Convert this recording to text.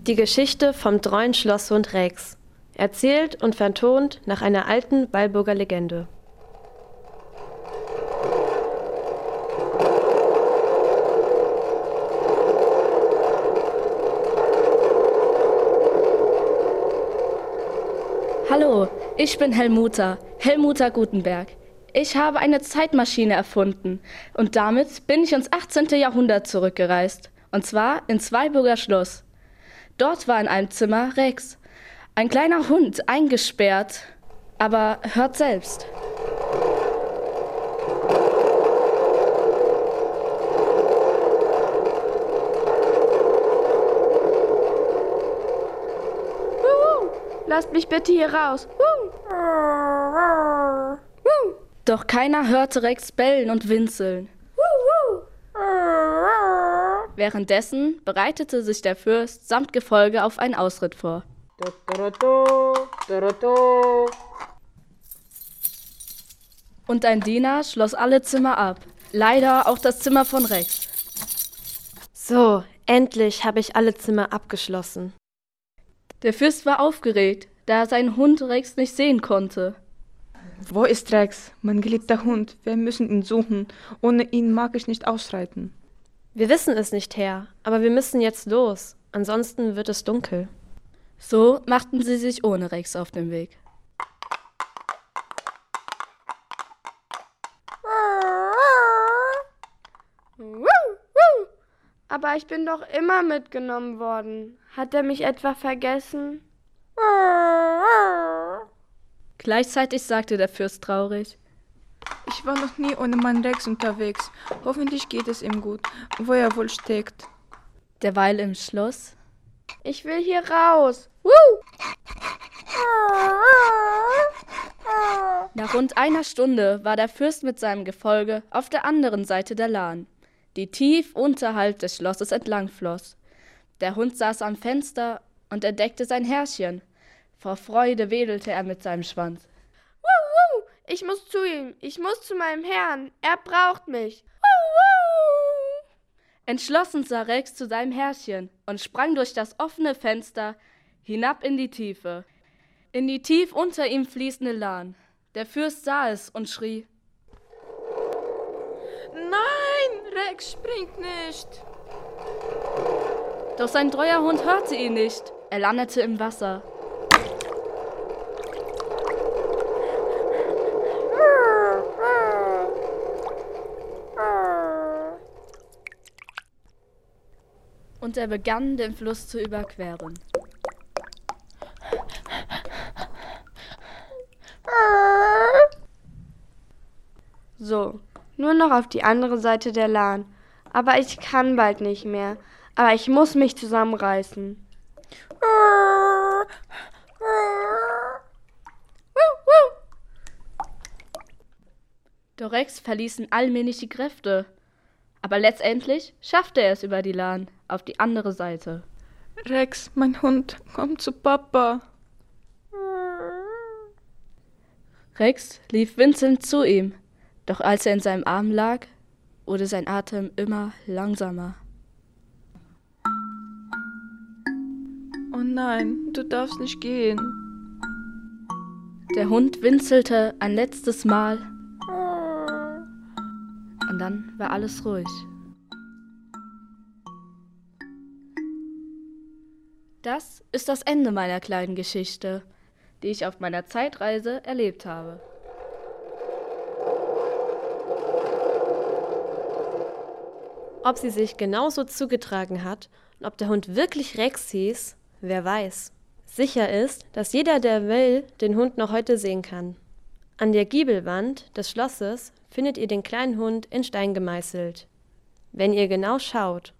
Die Geschichte vom treuen Schlosshund Rex. Erzählt und vertont nach einer alten Weilburger Legende. Hallo, ich bin Helmuta Gutenberg. Ich habe eine Zeitmaschine erfunden und damit bin ich ins 18. Jahrhundert zurückgereist. Und zwar ins Weilburger Schloss. Dort war in einem Zimmer Rex, ein kleiner Hund, eingesperrt. Aber hört selbst. Lasst mich bitte hier raus. Doch keiner hörte Rex bellen und winseln. Währenddessen bereitete sich der Fürst samt Gefolge auf einen Ausritt vor. Und ein Diener schloss alle Zimmer ab, leider auch das Zimmer von Rex. So, endlich habe ich alle Zimmer abgeschlossen. Der Fürst war aufgeregt, da er seinen Hund Rex nicht sehen konnte. Wo ist Rex, mein geliebter Hund? Wir müssen ihn suchen. Ohne ihn mag ich nicht ausschreiten. Wir wissen es nicht, Herr, aber wir müssen jetzt los, ansonsten wird es dunkel. So machten sie sich ohne Rex auf den Weg. Aber ich bin doch immer mitgenommen worden. Hat er mich etwa vergessen? Gleichzeitig sagte der Fürst traurig: Ich war noch nie ohne meinen Rex unterwegs. Hoffentlich geht es ihm gut, wo er wohl steckt. Derweil im Schloss: Ich will hier raus. Nach rund einer Stunde war der Fürst mit seinem Gefolge auf der anderen Seite der Lahn, die tief unterhalb des Schlosses entlang floss. Der Hund saß am Fenster und entdeckte sein Herrchen. Vor Freude wedelte er mit seinem Schwanz. Ich muss zu ihm. Ich muss zu meinem Herrn. Er braucht mich. Entschlossen sah Rex zu seinem Herrchen und sprang durch das offene Fenster hinab in die Tiefe. In die tief unter ihm fließende Lahn. Der Fürst sah es und schrie: Nein, Rex springt nicht. Doch sein treuer Hund hörte ihn nicht. Er landete im Wasser. Und er begann, den Fluss zu überqueren. So, nur noch auf die andere Seite der Lahn. Aber ich kann bald nicht mehr. Aber ich muss mich zusammenreißen. Doch Rex verließen allmählich die Kräfte. Aber letztendlich schaffte er es über die Lahn auf die andere Seite. Rex, mein Hund, komm zu Papa. Rex lief winselnd zu ihm, doch als er in seinem Arm lag, wurde sein Atem immer langsamer. Oh nein, du darfst nicht gehen. Der Hund winselte ein letztes Mal und dann war alles ruhig. Das ist das Ende meiner kleinen Geschichte, die ich auf meiner Zeitreise erlebt habe. Ob sie sich genauso zugetragen hat und ob der Hund wirklich Rex hieß, wer weiß. Sicher ist, dass jeder, der will, den Hund noch heute sehen kann. An der Giebelwand des Schlosses findet ihr den kleinen Hund in Stein gemeißelt. Wenn ihr genau schaut